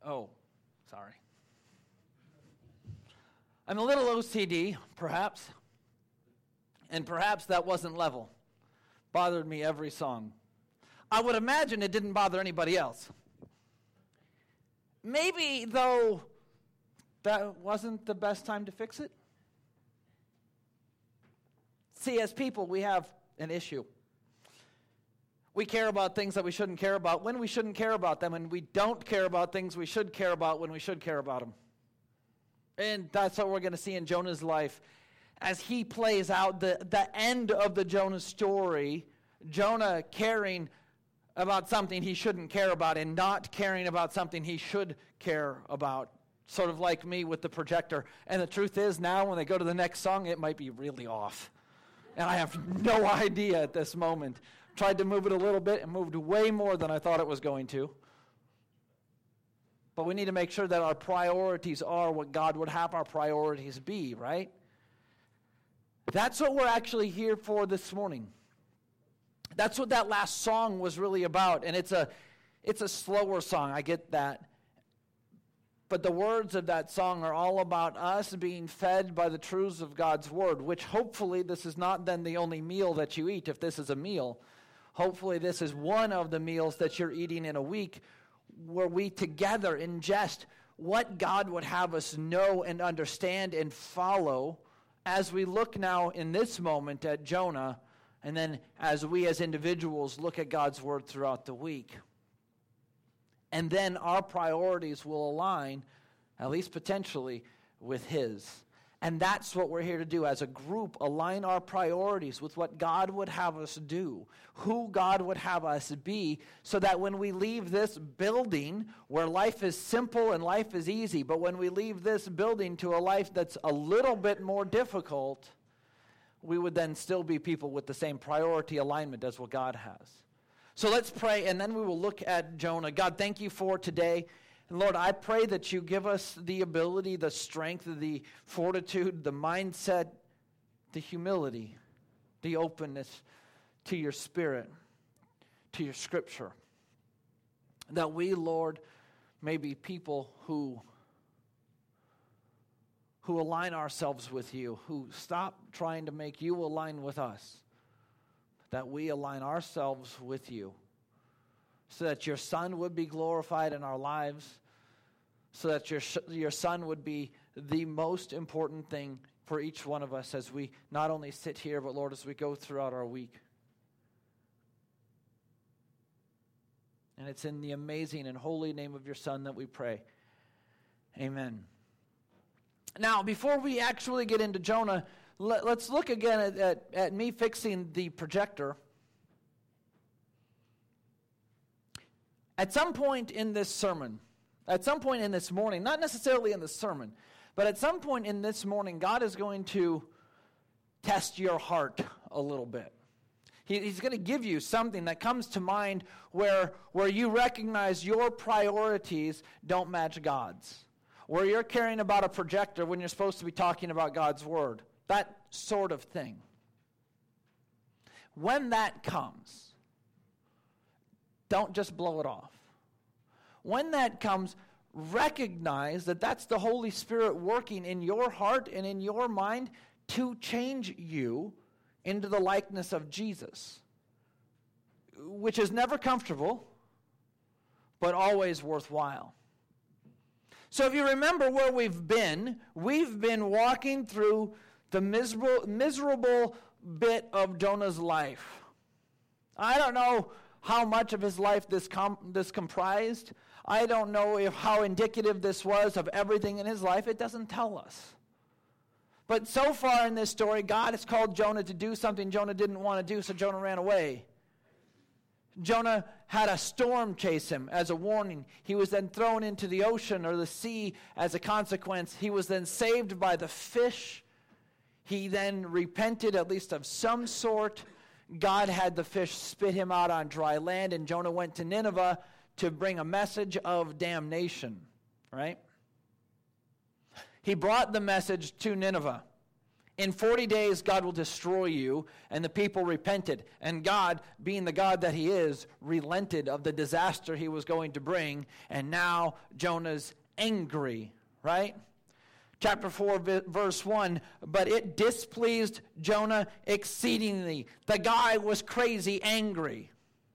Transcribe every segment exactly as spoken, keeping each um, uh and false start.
Oh, sorry. I'm a little O C D, perhaps. And perhaps that wasn't level. Bothered me every song. I would imagine it didn't bother anybody else. Maybe, though, that wasn't the best time to fix it. See, as people, we have an issue. We care about things that we shouldn't care about when we shouldn't care about them, and we don't care about things we should care about when we should care about them. And that's what we're going to see in Jonah's life. As he plays out the, the end of the Jonah story, Jonah caring about something he shouldn't care about and not caring about something he should care about. Sort of like me with the projector. And the truth is, now when they go to the next song, it might be really off. And I have no idea at this moment. Tried to move it a little bit and moved way more than I thought it was going to. But we need to make sure that our priorities are what God would have our priorities be, right? That's what we're actually here for this morning. That's what that last song was really about. And it's a it's a slower song, I get that. But the words of that song are all about us being fed by the truths of God's word, which hopefully this is not then the only meal that you eat, if this is a meal. Hopefully this is one of the meals that you're eating in a week where we together ingest what God would have us know and understand and follow as we look now in this moment at Jonah, and then as we as individuals look at God's word throughout the week. And then our priorities will align, at least potentially, with his. And that's what we're here to do as a group, align our priorities with what God would have us do, who God would have us be, so that when we leave this building where life is simple and life is easy, but when we leave this building to a life that's a little bit more difficult, we would then still be people with the same priority alignment as what God has. So let's pray, and then we will look at Jonah. God, thank you for today. And Lord, I pray that you give us the ability, the strength, the fortitude, the mindset, the humility, the openness to your Spirit, to your Scripture. That we, Lord, may be people who, who align ourselves with you, who stop trying to make you align with us. That we align ourselves with you, so that your Son would be glorified in our lives, so that your your Son would be the most important thing for each one of us as we not only sit here, but Lord, as we go throughout our week. And it's in the amazing and holy name of your Son that we pray. Amen. Now, before we actually get into Jonah, let, let's look again at, at, at me fixing the projector. At some point in this sermon, at some point in this morning, not necessarily in the sermon, but at some point in this morning, God is going to test your heart a little bit. He, he's going to give you something that comes to mind where, where you recognize your priorities don't match God's. Where you're caring about a projector when you're supposed to be talking about God's word. That sort of thing. When that comes, don't just blow it off. When that comes, recognize that that's the Holy Spirit working in your heart and in your mind to change you into the likeness of Jesus, which is never comfortable, but always worthwhile. So if you remember where we've been, we've been walking through the miserable, miserable bit of Jonah's life. I don't know how much of his life this com- this comprised. I don't know if how indicative this was of everything in his life. It doesn't tell us. But so far in this story, God has called Jonah to do something Jonah didn't want to do, so Jonah ran away. Jonah had a storm chase him as a warning. He was then thrown into the ocean or the sea as a consequence. He was then saved by the fish. He then repented, at least of some sort. God had the fish spit him out on dry land, and Jonah went to Nineveh to bring a message of damnation, right? He brought the message to Nineveh, In forty days, God will destroy you. And the people repented. And God, being the God that he is, relented of the disaster he was going to bring. And now Jonah's angry, right? Chapter four, verse one, but it displeased Jonah exceedingly. The guy was crazy angry.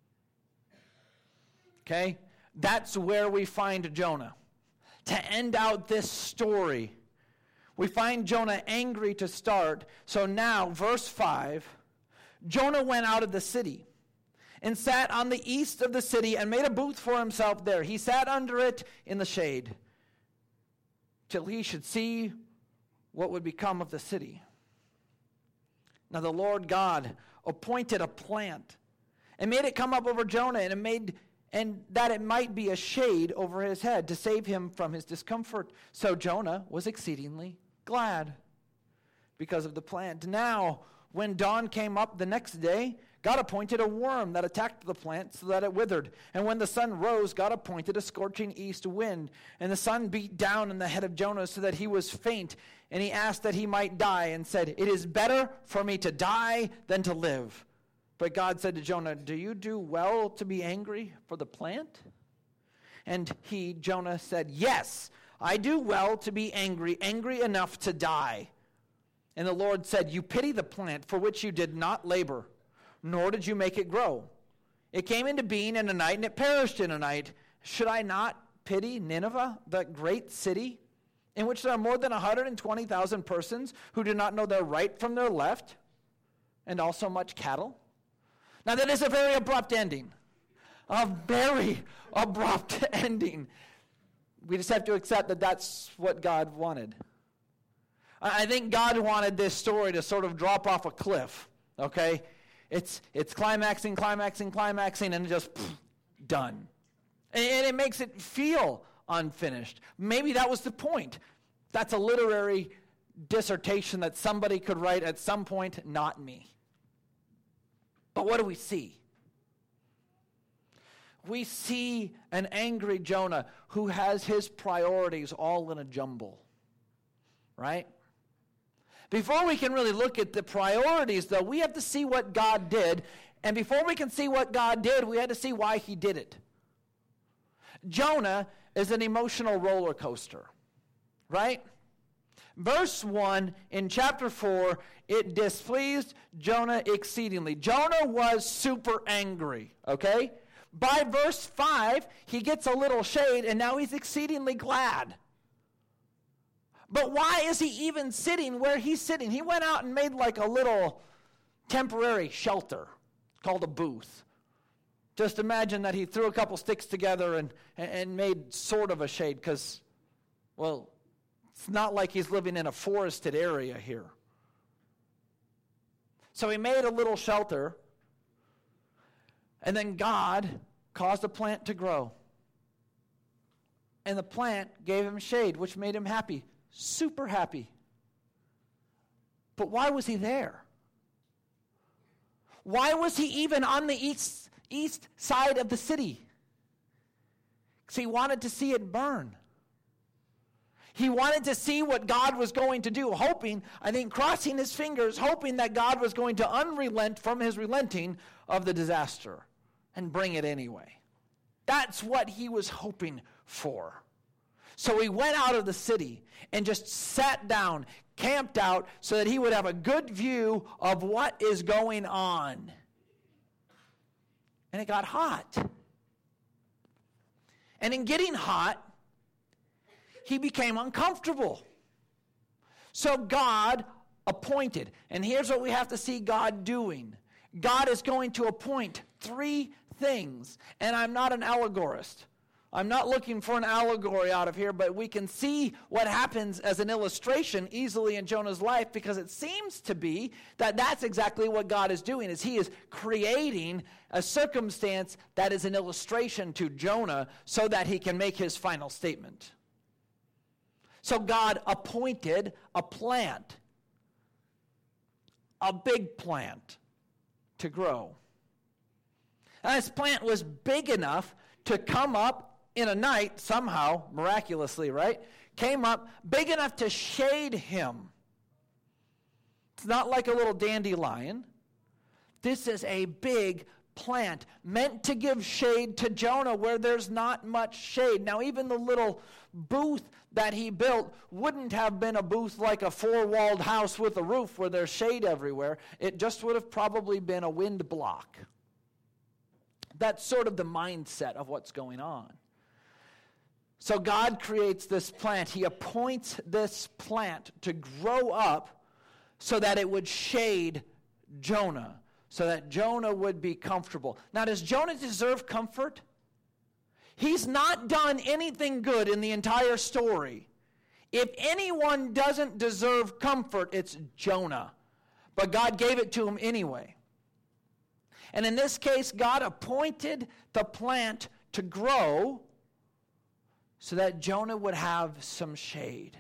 Okay? That's where we find Jonah. To end out this story, we find Jonah angry to start. So now, verse five, Jonah went out of the city and sat on the east of the city and made a booth for himself there. He sat under it in the shade till he should see what would become of the city. Now the Lord God appointed a plant and made it come up over Jonah, and it made and that it might be a shade over his head to save him from his discomfort. So Jonah was exceedingly glad because of the plant. Now, when dawn came up the next day, God appointed a worm that attacked the plant so that it withered. And when the sun rose, God appointed a scorching east wind. And the sun beat down on the head of Jonah so that he was faint. And he asked that he might die and said, "It is better for me to die than to live." But God said to Jonah, "Do you do well to be angry for the plant?" And he, Jonah, said, "Yes, I do well to be angry, angry enough to die." And the Lord said, "You pity the plant for which you did not labor, nor did you make it grow. It came into being in a night, and it perished in a night. Should I not pity Nineveh, the great city, in which there are more than one hundred twenty thousand persons who do not know their right from their left, and also much cattle?" Now that is a very abrupt ending. A very abrupt ending. We just have to accept that that's what God wanted. I think God wanted this story to sort of drop off a cliff, okay? It's it's climaxing, climaxing, climaxing, and just pff, done. And it makes it feel unfinished. Maybe that was the point. That's a literary dissertation that somebody could write at some point, not me. But what do we see? We see an angry Jonah who has his priorities all in a jumble, right? Before we can really look at the priorities, though, we have to see what God did. And before we can see what God did, we had to see why he did it. Jonah is an emotional roller coaster, right? Verse one in chapter four, it displeased Jonah exceedingly. Jonah was super angry, okay? By verse five, he gets a little shade, and now he's exceedingly glad. But why is he even sitting where he's sitting? He went out and made like a little temporary shelter called a booth. Just imagine that he threw a couple sticks together and, and made sort of a shade because, well, it's not like he's living in a forested area here. So he made a little shelter, and then God caused a plant to grow. And the plant gave him shade, which made him happy. Super happy. But why was he there? Why was he even on the east, east side of the city? Because he wanted to see it burn. He wanted to see what God was going to do, hoping, I think, crossing his fingers, hoping that God was going to unrelent from his relenting of the disaster and bring it anyway. That's what he was hoping for. So he went out of the city and just sat down, camped out, so that he would have a good view of what is going on. And it got hot. And in getting hot, he became uncomfortable. So God appointed, and here's what we have to see God doing. God is going to appoint three things, and I'm not an allegorist. I'm not looking for an allegory out of here, but we can see what happens as an illustration easily in Jonah's life, because it seems to be that that's exactly what God is doing, is he is creating a circumstance that is an illustration to Jonah so that he can make his final statement. So God appointed a plant, a big plant, to grow. And this plant was big enough to come up in a night, somehow, miraculously, right? Came up big enough to shade him. It's not like a little dandelion. This is a big plant meant to give shade to Jonah where there's not much shade. Now, even the little booth that he built wouldn't have been a booth like a four-walled house with a roof where there's shade everywhere. It just would have probably been a wind block. That's sort of the mindset of what's going on. So God creates this plant. He appoints this plant to grow up so that it would shade Jonah, so that Jonah would be comfortable. Now, does Jonah deserve comfort? He's not done anything good in the entire story. If anyone doesn't deserve comfort, it's Jonah. But God gave it to him anyway. And in this case, God appointed the plant to grow so that Jonah would have some shade.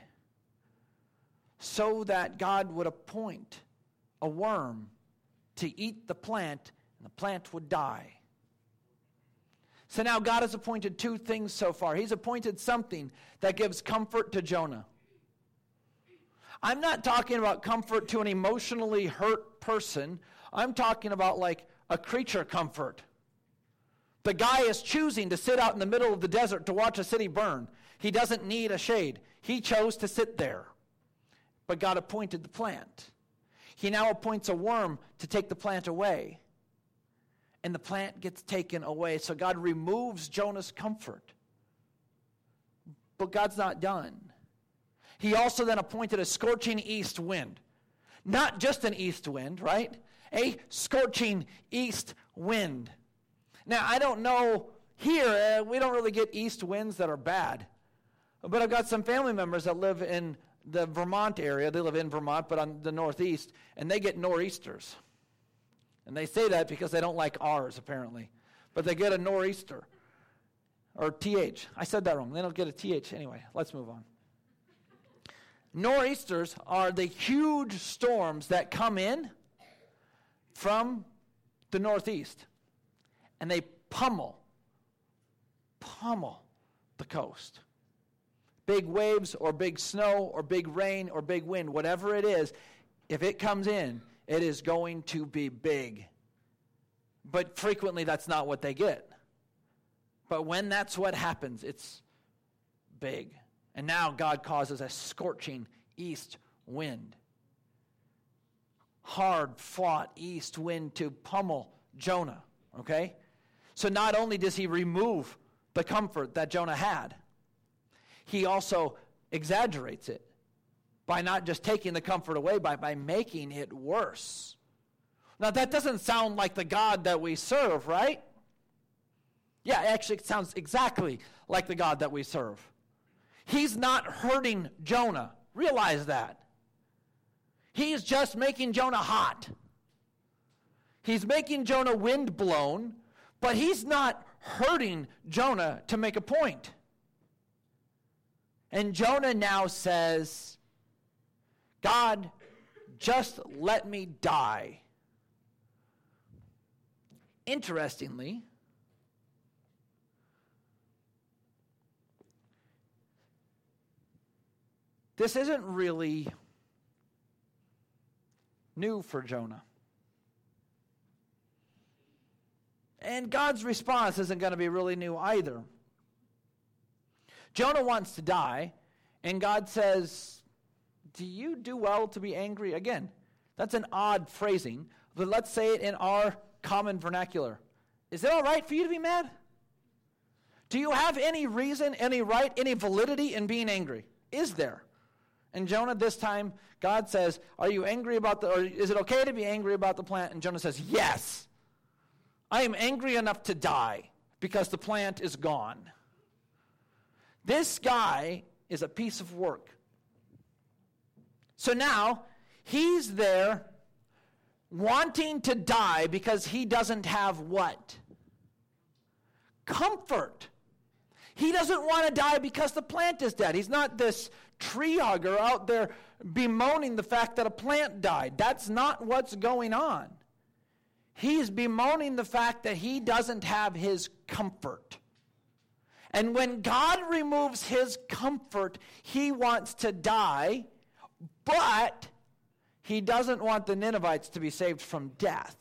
So that God would appoint a worm to eat the plant, and the plant would die. So now God has appointed two things so far. He's appointed something that gives comfort to Jonah. I'm not talking about comfort to an emotionally hurt person. I'm talking about like a creature comfort. The guy is choosing to sit out in the middle of the desert to watch a city burn. He doesn't need a shade. He chose to sit there. But God appointed the plant. He now appoints a worm to take the plant away. And the plant gets taken away. So God removes Jonah's comfort. But God's not done. He also then appointed a scorching east wind. Not just an east wind, right? A scorching east wind. Now, I don't know, here, uh, we don't really get east winds that are bad. But I've got some family members that live in the Vermont area. They live in Vermont, but on the northeast, and they get nor'easters. And they say that because they don't like ours, apparently. But they get a nor'easter. Or T H. I said that wrong. They don't get a T H. Anyway, let's move on. Nor'easters are the huge storms that come in from the northeast. And they pummel, pummel the coast. Big waves or big snow or big rain or big wind, whatever it is, if it comes in, it is going to be big. But frequently that's not what they get. But when that's what happens, it's big. And now God causes a scorching east wind. Hard-fought east wind to pummel Jonah, okay? So not only does he remove the comfort that Jonah had, he also exaggerates it by not just taking the comfort away, but by making it worse. Now that doesn't sound like the God that we serve, right? Yeah, actually it sounds exactly like the God that we serve. He's not hurting Jonah. Realize that. He's just making Jonah hot. He's making Jonah windblown, but he's not hurting Jonah to make a point. And Jonah now says, God, just let me die. Interestingly, this isn't really new for Jonah. And God's response isn't going to be really new either. Jonah wants to die, and God says, do you do well to be angry? Again, that's an odd phrasing, but let's say it in our common vernacular. Is it all right for you to be mad? Do you have any reason, any right, any validity in being angry? Is there? And Jonah, this time, God says, are you angry about the, or is it okay to be angry about the plant? And Jonah says, yes. I am angry enough to die because the plant is gone. This guy is a piece of work. So now, he's there wanting to die because he doesn't have what? Comfort. He doesn't want to die because the plant is dead. He's not this tree hugger out there bemoaning the fact that a plant died. That's not what's going on. He's bemoaning the fact that he doesn't have his comfort. And when God removes his comfort, he wants to die, but He doesn't want the Ninevites to be saved from death.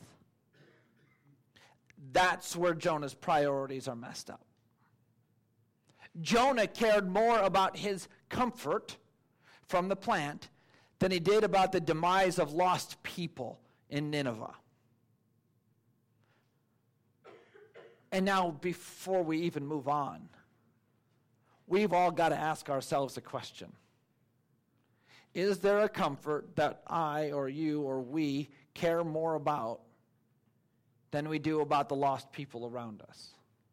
That's where Jonah's priorities are messed up. Jonah cared more about his comfort from the plant than he did about the demise of lost people in Nineveh. And now, before we even move on, we've all got to ask ourselves a question. Is there a comfort that I or you or we care more about than we do about the lost people around us?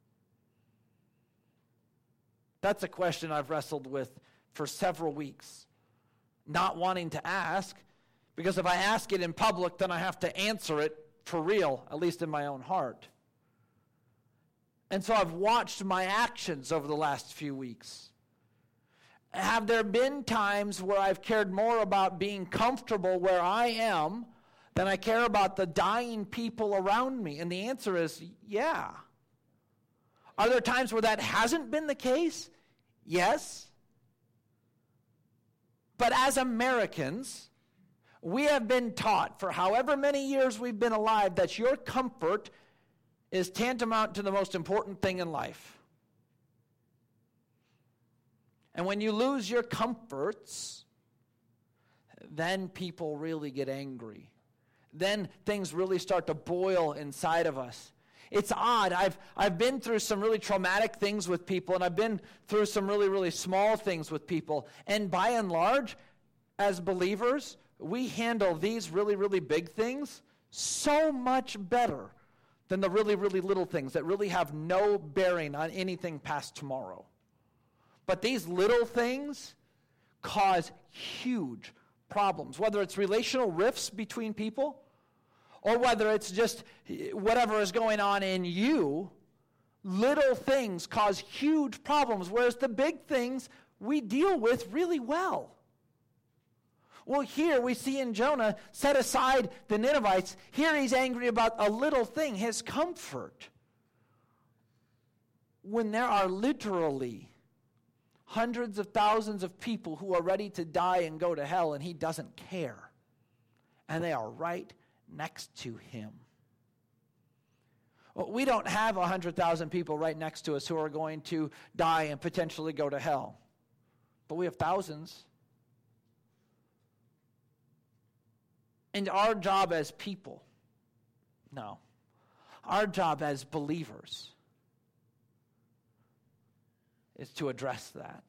That's a question I've wrestled with for several weeks, not wanting to ask, because if I ask it in public, then I have to answer it for real, at least in my own heart. And so I've watched my actions over the last few weeks. Have there been times where I've cared more about being comfortable where I am than I care about the dying people around me? And the answer is, yeah. Are there times where that hasn't been the case? Yes. But as Americans, we have been taught for however many years we've been alive that your comfort is tantamount to the most important thing in life. And when you lose your comforts, then people really get angry. Then things really start to boil inside of us. It's odd. I've I've been through some really traumatic things with people, and I've been through some really, really small things with people. And by and large, as believers, we handle these really, really big things so much better than the really, really little things that really have no bearing on anything past tomorrow. But these little things cause huge problems, whether it's relational rifts between people or whether it's just whatever is going on in you. Little things cause huge problems, whereas the big things we deal with really well. Well, here we see in Jonah, set aside the Ninevites. Here he's angry about a little thing, his comfort. When there are literally hundreds of thousands of people who are ready to die and go to hell, and he doesn't care. And they are right next to him. Well, we don't have one hundred thousand people right next to us who are going to die and potentially go to hell. But we have thousands. And our job as people, no, our job as believers is to address that.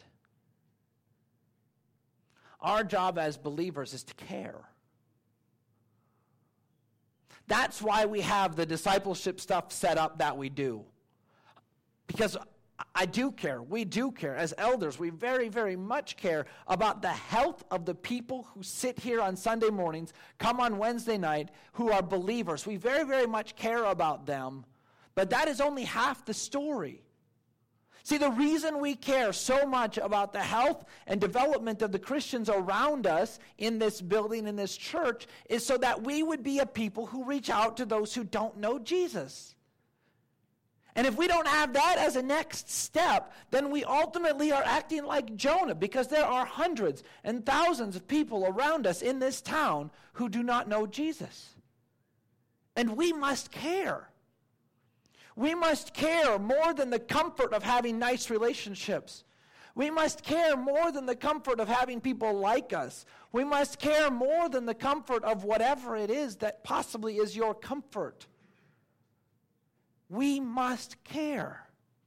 Our job as believers is to care. That's why we have the discipleship stuff set up that we do. Because I do care. We do care. As elders, we very, very much care about the health of the people who sit here on Sunday mornings, come on Wednesday night, who are believers. We very, very much care about them. But that is only half the story. See, the reason we care so much about the health and development of the Christians around us in this building, in this church, is so that we would be a people who reach out to those who don't know Jesus. And if we don't have that as a next step, then we ultimately are acting like Jonah, because there are hundreds and thousands of people around us in this town who do not know Jesus. And we must care. We must care more than the comfort of having nice relationships. We must care more than the comfort of having people like us. We must care more than the comfort of whatever it is that possibly is your comfort. We must care.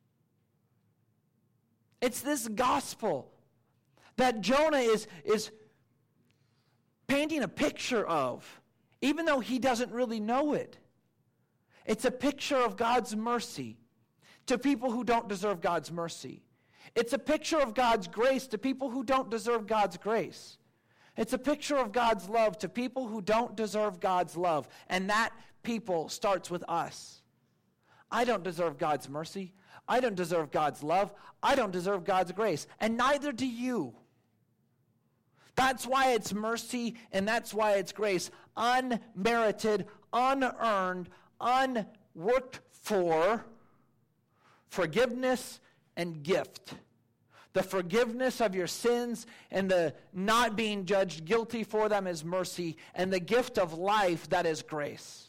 It's this gospel that Jonah is, is painting a picture of, even though he doesn't really know it. It's a picture of God's mercy to people who don't deserve God's mercy. It's a picture of God's grace to people who don't deserve God's grace. It's a picture of God's love to people who don't deserve God's love. And that people starts with us. I don't deserve God's mercy. I don't deserve God's love. I don't deserve God's grace. And neither do you. That's why it's mercy and that's why it's grace. Unmerited, unearned, unworked for forgiveness and gift. The forgiveness of your sins and the not being judged guilty for them is mercy, and the gift of life, that is grace.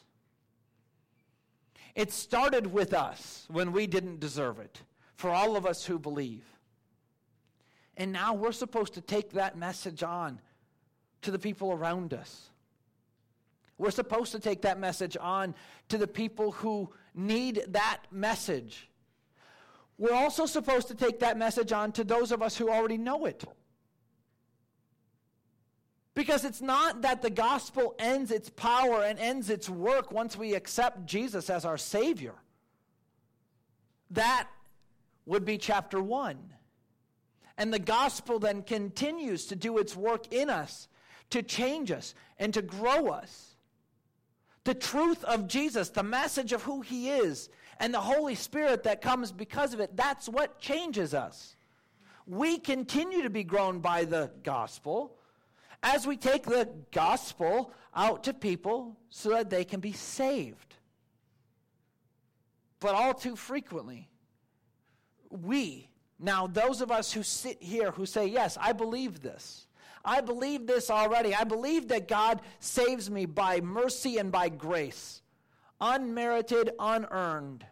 It started with us when we didn't deserve it, for all of us who believe. And now we're supposed to take that message on to the people around us. We're supposed to take that message on to the people who need that message. We're also supposed to take that message on to those of us who already know it. Because it's not that the gospel ends its power and ends its work once we accept Jesus as our Savior. That would be chapter one. And the gospel then continues to do its work in us, to change us and to grow us. The truth of Jesus, the message of who He is, and the Holy Spirit that comes because of it, that's what changes us. We continue to be grown by the gospel as we take the gospel out to people so that they can be saved. But all too frequently, we, now those of us who sit here who say, yes, I believe this. I believe this already. I believe that God saves me by mercy and by grace. Unmerited, unearned.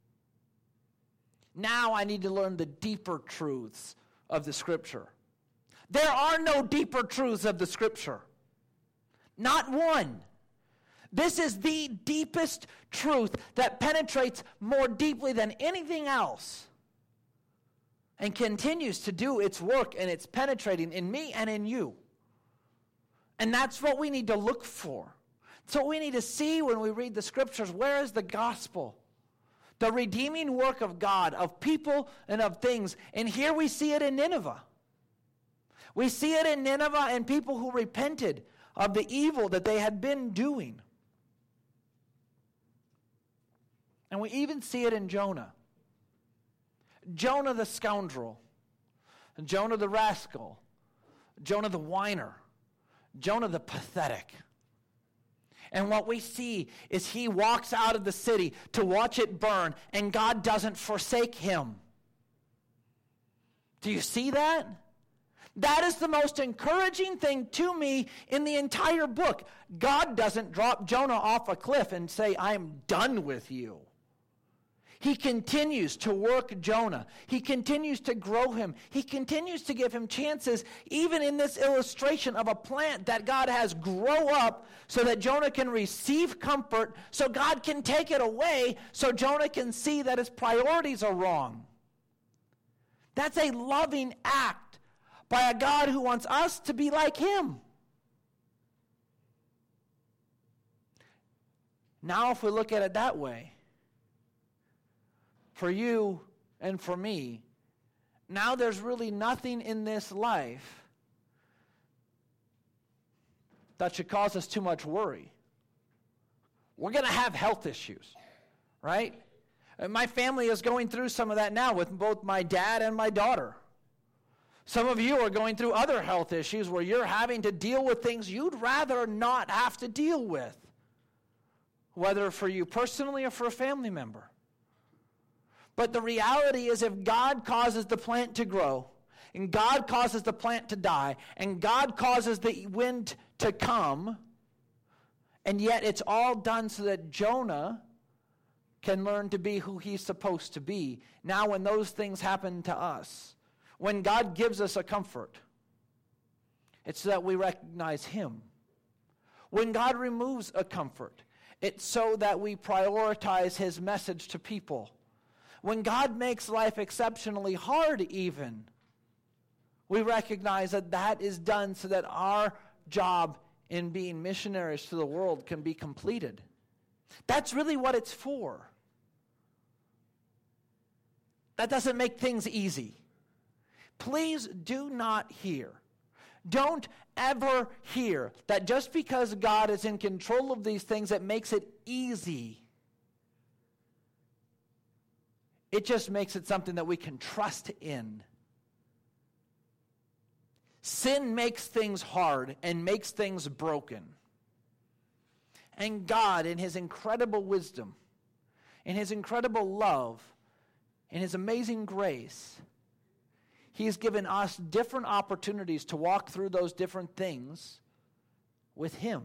Now I need to learn the deeper truths of the Scripture. There are no deeper truths of the Scripture. Not one. This is the deepest truth that penetrates more deeply than anything else and continues to do its work, and it's penetrating in me and in you. And that's what we need to look for. That's what we need to see when we read the Scriptures. Where is the gospel? The redeeming work of God, of people and of things. And here we see it in Nineveh. We see it in Nineveh and people who repented of the evil that they had been doing. And we even see it in Jonah. Jonah the scoundrel, Jonah the rascal, Jonah the whiner, Jonah the pathetic. And what we see is he walks out of the city to watch it burn, and God doesn't forsake him. Do you see that? That is the most encouraging thing to me in the entire book. God doesn't drop Jonah off a cliff and say, I'm done with you. He continues to work Jonah. He continues to grow him. He continues to give him chances, even in this illustration of a plant that God has grow up so that Jonah can receive comfort, so God can take it away, so Jonah can see that his priorities are wrong. That's a loving act by a God who wants us to be like him. Now, if we look at it that way, for you and for me, now there's really nothing in this life that should cause us too much worry. We're going to have health issues, right? And my family is going through some of that now with both my dad and my daughter. Some of you are going through other health issues where you're having to deal with things you'd rather not have to deal with, whether for you personally or for a family member. But the reality is, if God causes the plant to grow, and God causes the plant to die, and God causes the wind to come, and yet it's all done so that Jonah can learn to be who he's supposed to be. Now when those things happen to us, when God gives us a comfort, it's so that we recognize him. When God removes a comfort, it's so that we prioritize his message to people. When God makes life exceptionally hard even, we recognize that that is done so that our job in being missionaries to the world can be completed. That's really what it's for. That doesn't make things easy. Please do not hear. Don't ever hear that just because God is in control of these things, it makes it easy. It just makes it something that we can trust in. Sin makes things hard and makes things broken. And God, in his incredible wisdom, in his incredible love, in his amazing grace, He's given us different opportunities to walk through those different things with Him.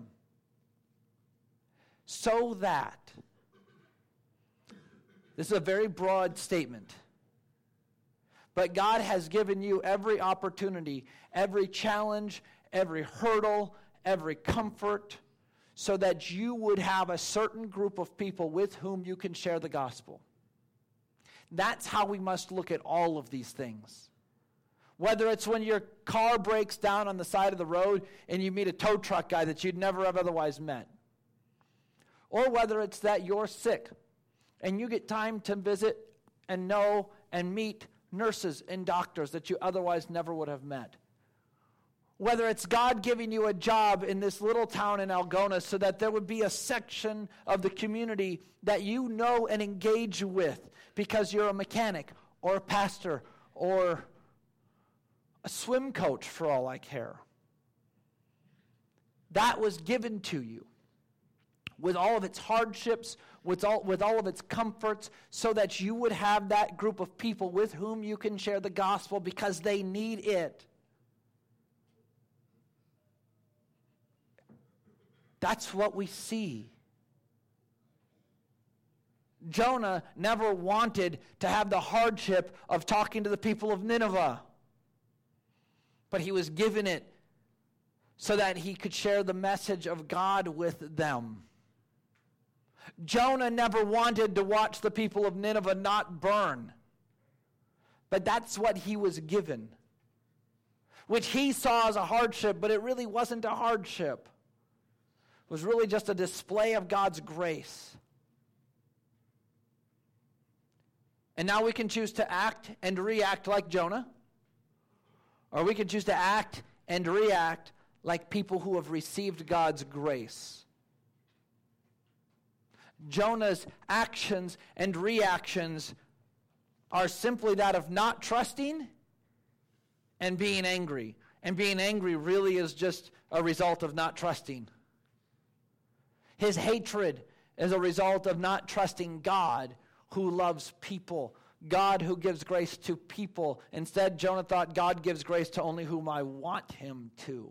So that, this is a very broad statement, but God has given you every opportunity, every challenge, every hurdle, every comfort, so that you would have a certain group of people with whom you can share the gospel. That's how we must look at all of these things. Whether it's when your car breaks down on the side of the road and you meet a tow truck guy that you'd never have otherwise met. Or whether it's that you're sick and you get time to visit and know and meet nurses and doctors that you otherwise never would have met. Whether it's God giving you a job in this little town in Algona so that there would be a section of the community that you know and engage with because you're a mechanic or a pastor or a swim coach for all I care. That was given to you with all of its hardships, with all, with all of its comforts, so that you would have that group of people with whom you can share the gospel because they need it. That's what we see. Jonah never wanted to have the hardship of talking to the people of Nineveh, but he was given it so that he could share the message of God with them. Jonah never wanted to watch the people of Nineveh not burn, but that's what he was given, which he saw as a hardship, but it really wasn't a hardship. It was really just a display of God's grace. And now we can choose to act and react like Jonah, or we can choose to act and react like people who have received God's grace. Jonah's actions and reactions are simply that of not trusting and being angry. And being angry really is just a result of not trusting. His hatred is a result of not trusting God who loves people, God who gives grace to people. Instead, Jonah thought God gives grace to only whom I want him to.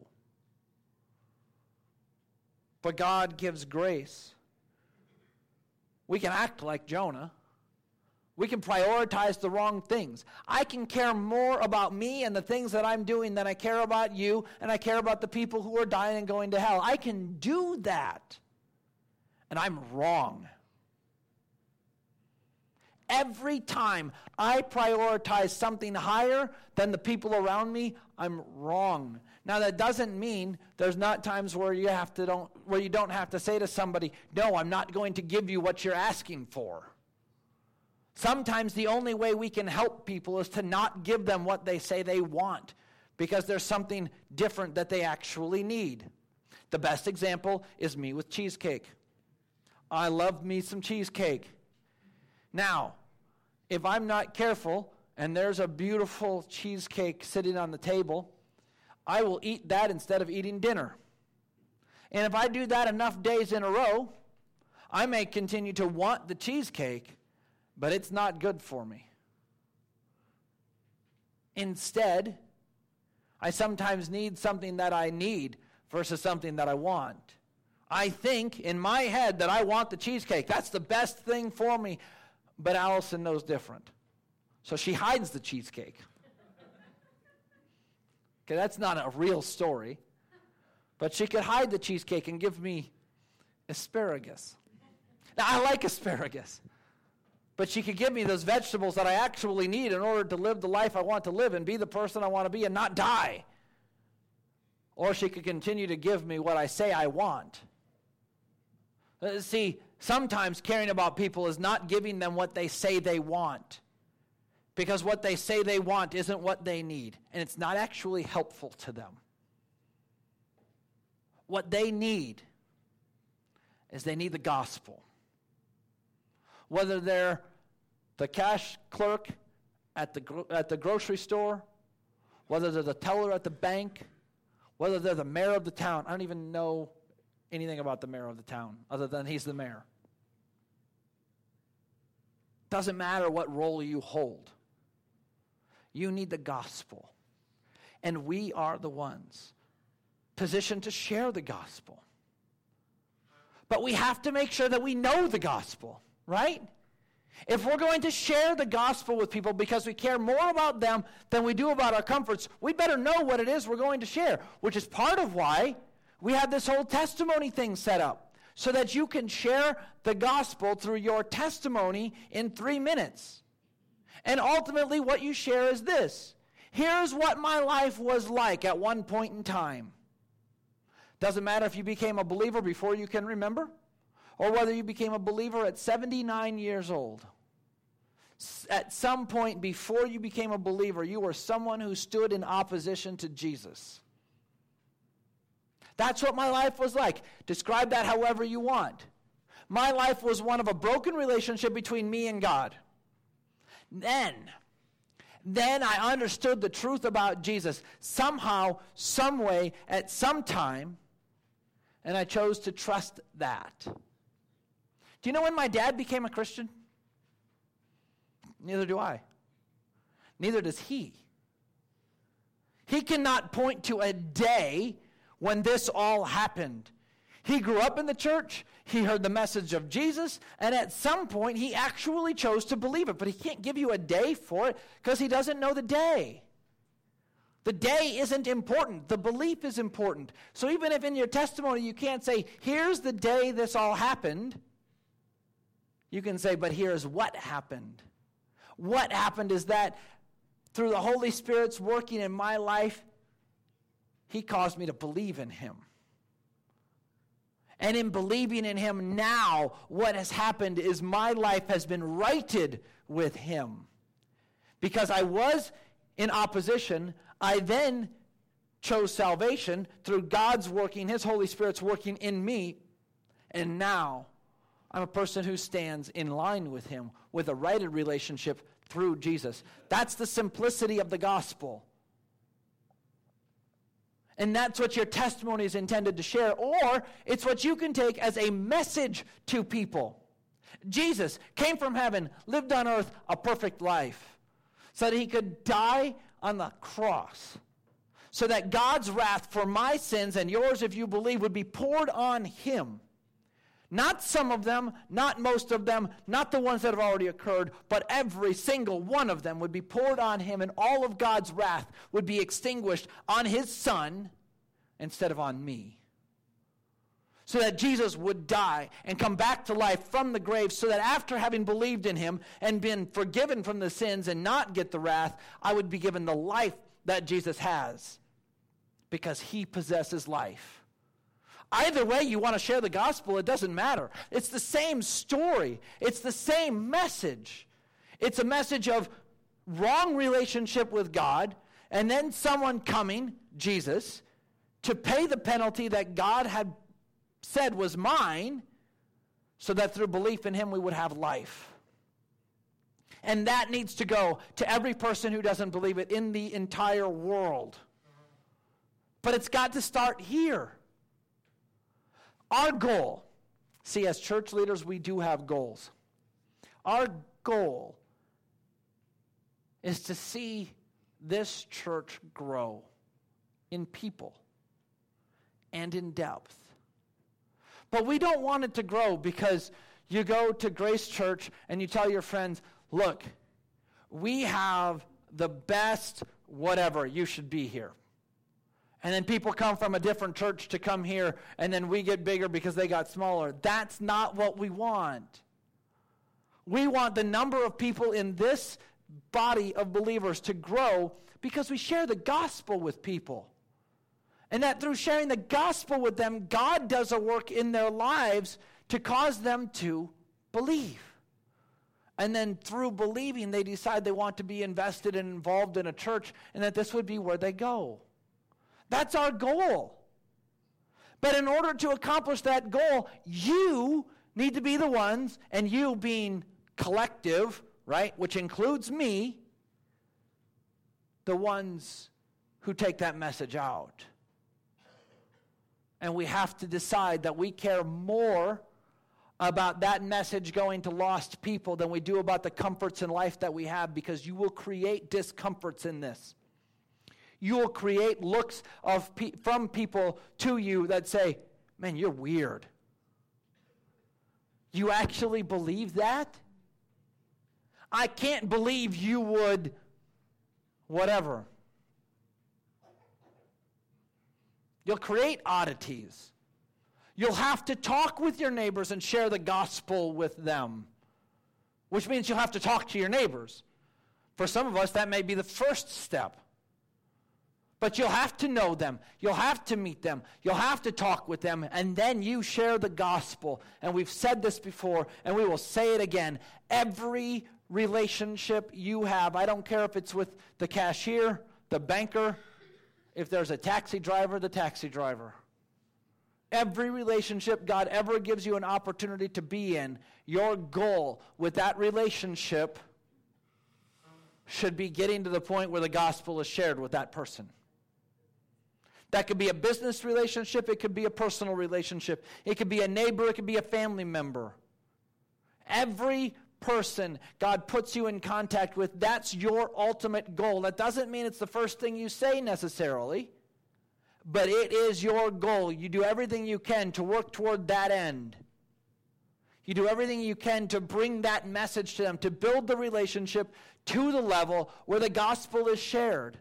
But God gives grace. We can act like Jonah. We can prioritize the wrong things. I can care more about me and the things that I'm doing than I care about you, and I care about the people who are dying and going to hell. I can do that. And I'm wrong. Every time I prioritize something higher than the people around me, I'm wrong. Now that doesn't mean there's not times where you have to don't where you don't have to say to somebody, "No, I'm not going to give you what you're asking for." Sometimes the only way we can help people is to not give them what they say they want, because there's something different that they actually need. The best example is me with cheesecake. I love me some cheesecake. Now, if I'm not careful and there's a beautiful cheesecake sitting on the table, I will eat that instead of eating dinner. And if I do that enough days in a row, I may continue to want the cheesecake, but it's not good for me. Instead, I sometimes need something that I need versus something that I want. I think in my head that I want the cheesecake. That's the best thing for me. But Allison knows different. So she hides the cheesecake. Okay, that's not a real story. But she could hide the cheesecake and give me asparagus. Now, I like asparagus. But she could give me those vegetables that I actually need in order to live the life I want to live and be the person I want to be and not die. Or she could continue to give me what I say I want. Uh, see, sometimes caring about people is not giving them what they say they want. Because what they say they want isn't what they need. And it's not actually helpful to them. What they need is they need the gospel. Whether they're the cash clerk at the, gro- at the grocery store, whether they're the teller at the bank, whether they're the mayor of the town. I don't even know anything about the mayor of the town other than he's the mayor. Doesn't matter what role you hold. You need the gospel. And we are the ones positioned to share the gospel. But we have to make sure that we know the gospel, right? If we're going to share the gospel with people because we care more about them than we do about our comforts, we better know what it is we're going to share, which is part of why we have this whole testimony thing set up, so that you can share the gospel through your testimony in three minutes. And ultimately what you share is this. Here's what my life was like at one point in time. Doesn't matter if you became a believer before you can remember, or whether you became a believer at seventy-nine years old. At some point before you became a believer, you were someone who stood in opposition to Jesus. That's what my life was like. Describe that however you want. My life was one of a broken relationship between me and God. Then, then I understood the truth about Jesus somehow, some way, at some time, and I chose to trust that. Do you know when my dad became a Christian? Neither do I. Neither does he. He cannot point to a day when this all happened. He grew up in the church, he heard the message of Jesus, and at some point he actually chose to believe it. But he can't give you a day for it because he doesn't know the day. The day isn't important. The belief is important. So even if in your testimony you can't say, here's the day this all happened, you can say, but here's what happened. What happened is that through the Holy Spirit's working in my life, he caused me to believe in him. And in believing in him now, what has happened is my life has been righted with him. Because I was in opposition, I then chose salvation through God's working, his Holy Spirit's working in me, and now I'm a person who stands in line with him with a righted relationship through Jesus. That's the simplicity of the gospel. And that's what your testimony is intended to share, or it's what you can take as a message to people. Jesus came from heaven, lived on earth a perfect life, so that he could die on the cross, so that God's wrath for my sins and yours, if you believe, would be poured on him. Not some of them, not most of them, not the ones that have already occurred, but every single one of them would be poured on him, and all of God's wrath would be extinguished on his son instead of on me. So that Jesus would die and come back to life from the grave, so that after having believed in him and been forgiven from the sins and not get the wrath, I would be given the life that Jesus has, because he possesses life. Either way you want to share the gospel, it doesn't matter. It's the same story. It's the same message. It's a message of wrong relationship with God, and then someone coming, Jesus, to pay the penalty that God had said was mine, so that through belief in him we would have life. And that needs to go to every person who doesn't believe it in the entire world. But it's got to start here. Our goal, see, as church leaders, we do have goals. Our goal is to see this church grow in people and in depth. But we don't want it to grow because you go to Grace Church and you tell your friends, look, we have the best whatever, you should be here. And then people come from a different church to come here, and then we get bigger because they got smaller. That's not what we want. We want the number of people in this body of believers to grow because we share the gospel with people. And that through sharing the gospel with them, God does a work in their lives to cause them to believe. And then through believing, they decide they want to be invested and involved in a church, and that this would be where they go. That's our goal. But in order to accomplish that goal, you need to be the ones, and you being collective, right, which includes me, the ones who take that message out. And we have to decide that we care more about that message going to lost people than we do about the comforts in life that we have, because you will create discomforts in this. You will create looks of pe- from people to you that say, man, you're weird. You actually believe that? I can't believe you would whatever. You'll create oddities. You'll have to talk with your neighbors and share the gospel with them, which means you'll have to talk to your neighbors. For some of us, that may be the first step. But you'll have to know them. You'll have to meet them. You'll have to talk with them. And then you share the gospel. And we've said this before, and we will say it again. Every relationship you have, I don't care if it's with the cashier, the banker, if there's a taxi driver, the taxi driver. Every relationship God ever gives you an opportunity to be in, your goal with that relationship should be getting to the point where the gospel is shared with that person. That could be a business relationship. It could be a personal relationship. It could be a neighbor. It could be a family member. Every person God puts you in contact with, that's your ultimate goal. That doesn't mean it's the first thing you say necessarily, but it is your goal. You do everything you can to work toward that end. You do everything you can to bring that message to them, to build the relationship to the level where the gospel is shared.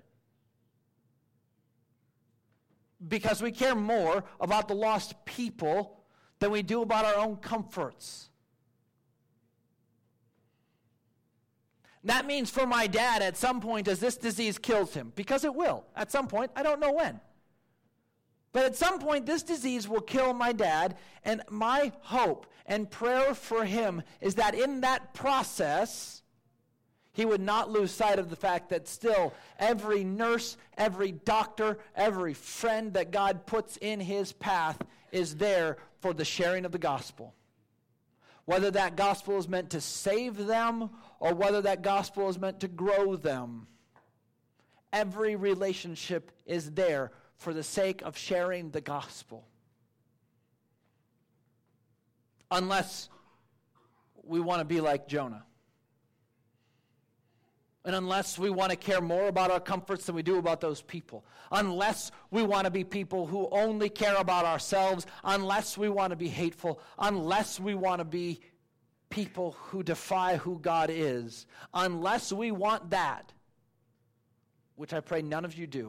Because we care more about the lost people than we do about our own comforts. That means for my dad, at some point, as this disease kills him, because it will, at some point, I don't know when. But at some point, this disease will kill my dad, and my hope and prayer for him is that in that process, he would not lose sight of the fact that still every nurse, every doctor, every friend that God puts in his path is there for the sharing of the gospel. Whether that gospel is meant to save them or whether that gospel is meant to grow them, every relationship is there for the sake of sharing the gospel. Unless we want to be like Jonah. And unless we want to care more about our comforts than we do about those people. Unless we want to be people who only care about ourselves. Unless we want to be hateful. Unless we want to be people who defy who God is. Unless we want that, which I pray none of you do,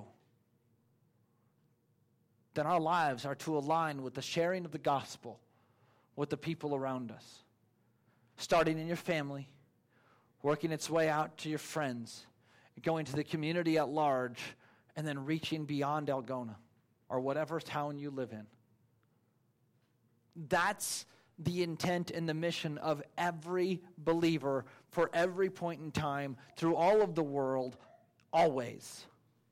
then our lives are to align with the sharing of the gospel with the people around us. Starting in your family, working its way out to your friends, going to the community at large, and then reaching beyond Algona or whatever town you live in. That's the intent and the mission of every believer for every point in time through all of the world, always.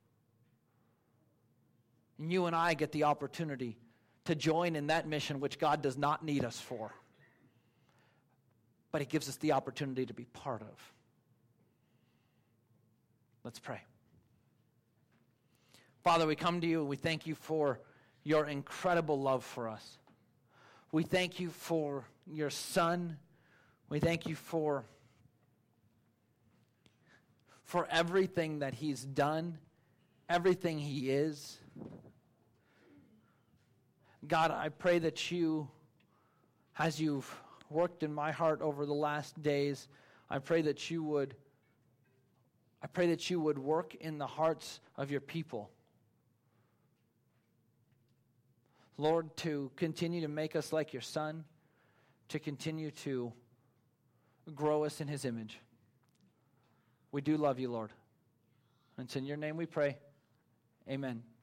And you and I get the opportunity to join in that mission which God does not need us for. But He gives us the opportunity to be part of. Let's pray. Father, we come to you and we thank you for your incredible love for us. We thank you for your Son. We thank you for, for everything that He's done, everything He is. God, I pray that you, as you've worked in my heart over the last days, I pray that you would, I pray that you would work in the hearts of your people. Lord, to continue to make us like your Son, to continue to grow us in His image. We do love you, Lord. And it's in your name we pray. Amen.